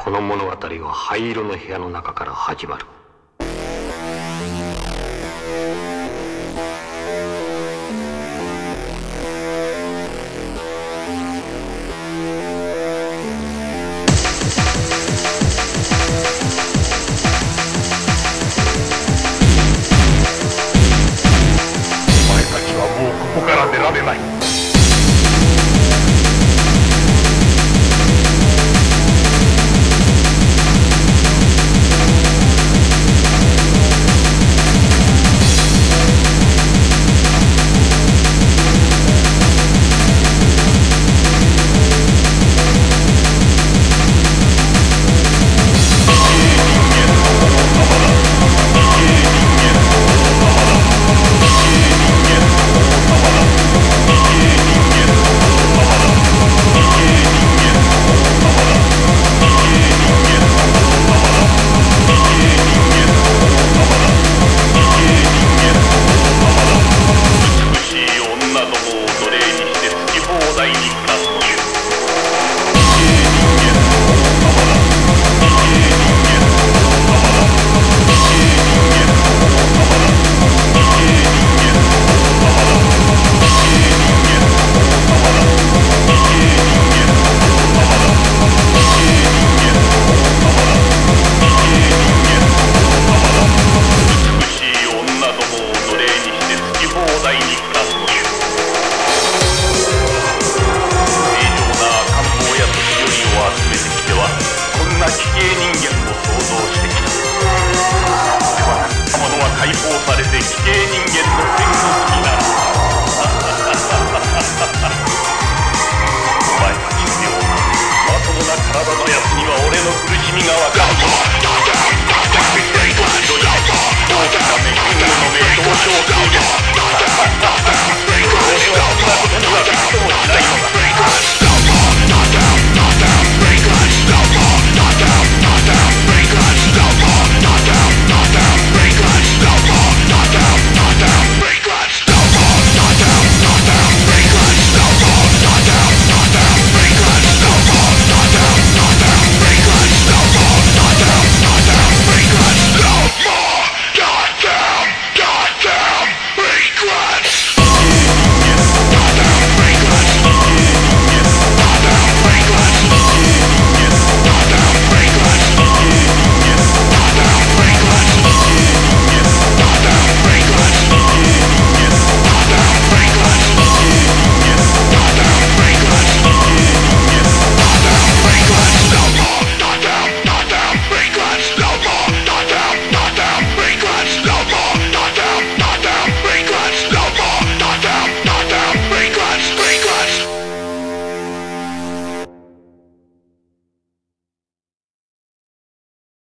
この物語は灰色の部屋の中から始まる。 お前たちはもうここから出られない。解放されて奇形人間の天国になる。お前たちのようなまともな体のやつには俺の苦しみがわかる。大きな目、キングの目、同調勢力。俺はそんなことにはびくともしないのだ。